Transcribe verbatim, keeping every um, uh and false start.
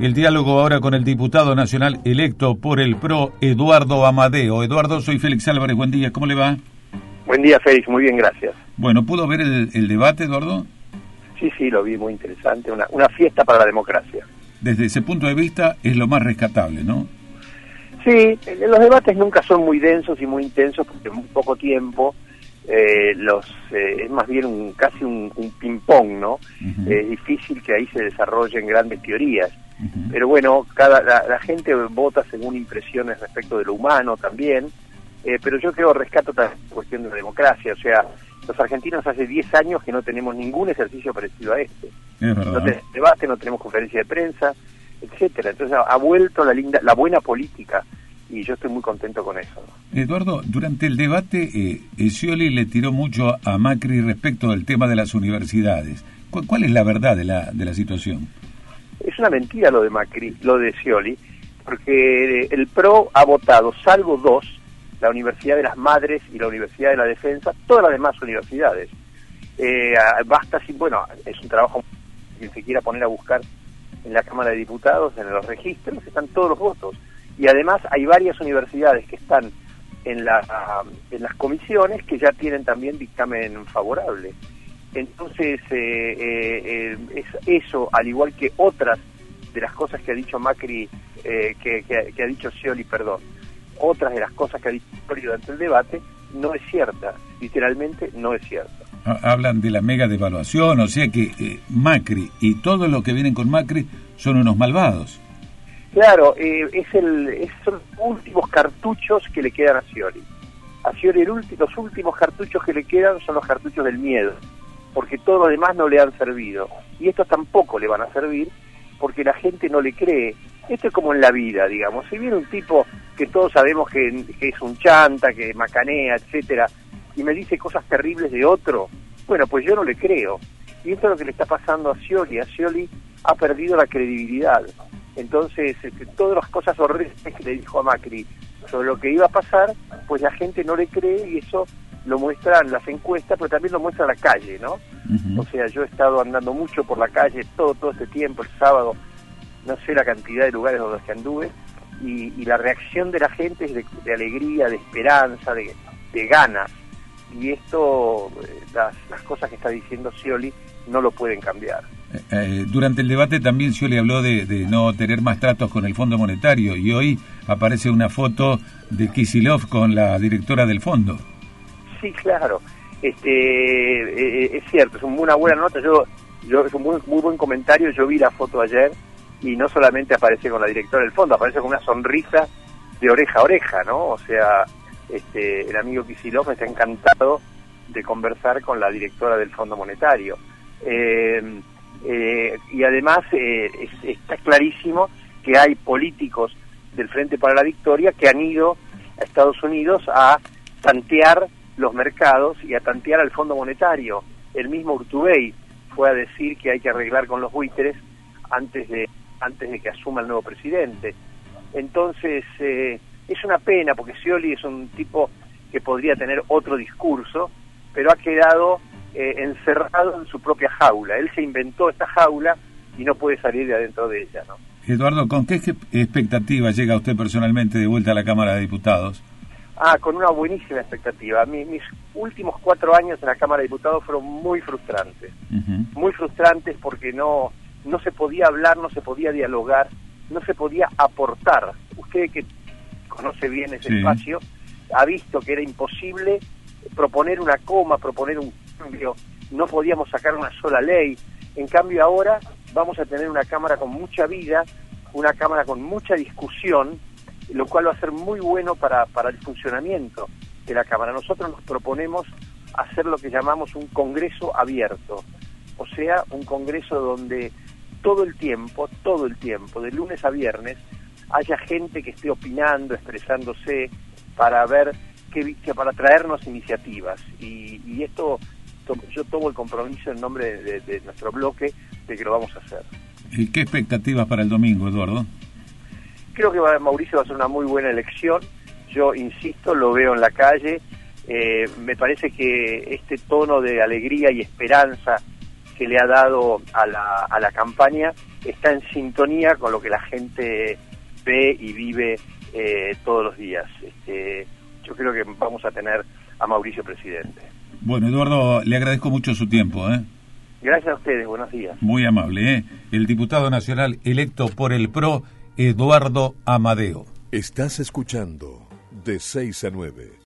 El diálogo ahora con el diputado nacional electo por el P R O, Eduardo Amadeo. Eduardo, soy Félix Álvarez, buen día, ¿cómo le va? Buen día, Félix, muy bien, gracias. Bueno, ¿pudo ver el, el debate, Eduardo? Sí, sí, lo vi, muy interesante, una, una fiesta para la democracia. Desde ese punto de vista es lo más rescatable, ¿no? Sí, los debates nunca son muy densos y muy intensos porque en muy poco tiempo eh, los eh, es más bien un, casi un, un ping-pong, ¿no? Uh-huh. Es difícil que ahí se desarrollen grandes teorías. Uh-huh. Pero bueno, cada la, la gente vota según impresiones respecto de lo humano también, eh, pero yo creo rescato la cuestión de la democracia, o sea, los argentinos hace diez años que no tenemos ningún ejercicio parecido a este. Es verdad. No tenemos debate, no tenemos conferencia de prensa, etcétera. Entonces ha, ha vuelto la linda, la buena política y yo estoy muy contento con eso, ¿no? Eduardo, durante el debate eh, Scioli le tiró mucho a Macri respecto del tema de las universidades. ¿Cuál, cuál es la verdad de la de la situación? Es una mentira lo de Macri, lo de Scioli, porque el P R O ha votado, salvo dos, la Universidad de las Madres y la Universidad de la Defensa, todas las demás universidades. Eh, basta, sin, bueno, es un trabajo que se quiera poner a buscar en la Cámara de Diputados, en los registros, están todos los votos. Y además hay varias universidades que están en, la, en las comisiones que ya tienen también dictamen favorable. Entonces, eh, eh, es eso, al igual que otras de las cosas que ha dicho Macri, eh, que, que, que ha dicho Scioli, perdón, otras de las cosas que ha dicho Scioli durante el debate, no es cierta, literalmente no es cierta. Hablan de la mega devaluación, o sea que eh, Macri y todos los que vienen con Macri son unos malvados. Claro, eh, es el, es, son los últimos cartuchos que le quedan a Scioli. A Scioli el ulti, los últimos cartuchos que le quedan son los cartuchos del miedo, porque todos los demás no le han servido. Y estos tampoco le van a servir, porque la gente no le cree. Esto es como en la vida, digamos. Si viene un tipo que todos sabemos que, que es un chanta, que macanea, etcétera, y me dice cosas terribles de otro, bueno, pues yo no le creo. Y esto es lo que le está pasando a Scioli. A Scioli ha perdido la credibilidad. Entonces, este, todas las cosas horribles que le dijo a Macri sobre lo que iba a pasar, pues la gente no le cree y eso lo muestran las encuestas, pero también lo muestra la calle, ¿no? Uh-huh. O sea, yo he estado andando mucho por la calle todo todo este tiempo, el sábado, no sé la cantidad de lugares donde que anduve, y, y la reacción de la gente es de, de alegría, de esperanza, de, de ganas. Y esto, las, las cosas que está diciendo Scioli no lo pueden cambiar. Eh, durante el debate también Scioli habló de, de no tener más tratos con el Fondo Monetario y hoy aparece una foto de Kicillof con la directora del fondo. Sí, claro, este, eh, es cierto, es una buena nota, yo, yo es un muy, muy buen comentario, yo vi la foto ayer y no solamente aparece con la directora del fondo, aparece con una sonrisa de oreja a oreja, ¿no? O sea, este, el amigo Kicillof está encantado de conversar con la directora del Fondo Monetario. Eh, eh, y además eh, es, está clarísimo que hay políticos del Frente para la Victoria que han ido a Estados Unidos a tantear los mercados y a tantear al Fondo Monetario. El mismo Urtubey fue a decir que hay que arreglar con los buitres antes de antes de que asuma el nuevo presidente. Entonces eh, es una pena porque Scioli es un tipo que podría tener otro discurso, pero ha quedado eh, encerrado en su propia jaula. Él se inventó esta jaula y no puede salir de adentro de ella, ¿no? Eduardo, ¿con qué expectativa llega usted personalmente de vuelta a la Cámara de Diputados? Ah, con una buenísima expectativa. Mi, mis últimos cuatro años en la Cámara de Diputados fueron muy frustrantes. Uh-huh. Muy frustrantes porque no, no se podía hablar, no se podía dialogar, no se podía aportar. Usted que conoce bien ese sí. espacio, ha visto que era imposible proponer una coma, proponer un cambio, no podíamos sacar una sola ley. En cambio ahora vamos a tener una Cámara con mucha vida, una Cámara con mucha discusión, lo cual va a ser muy bueno para, para el funcionamiento de la Cámara. Nosotros nos proponemos hacer lo que llamamos un congreso abierto, o sea, un congreso donde todo el tiempo, todo el tiempo, de lunes a viernes, haya gente que esté opinando, expresándose, para ver, qué, para traernos iniciativas. Y, y esto, to, yo tomo el compromiso en nombre de, de, de nuestro bloque de que lo vamos a hacer. ¿Y qué expectativas para el domingo, Eduardo? Creo que va, Mauricio va a ser una muy buena elección. Yo insisto, lo veo en la calle. Eh, me parece que este tono de alegría y esperanza que le ha dado a la, a la campaña está en sintonía con lo que la gente ve y vive eh, todos los días. Este, yo creo que vamos a tener a Mauricio presidente. Bueno, Eduardo, le agradezco mucho su tiempo, ¿eh? Gracias a ustedes, buenos días. Muy amable, ¿eh? El diputado nacional electo por el P R O, Eduardo Amadeo. Estás escuchando de seis a nueve.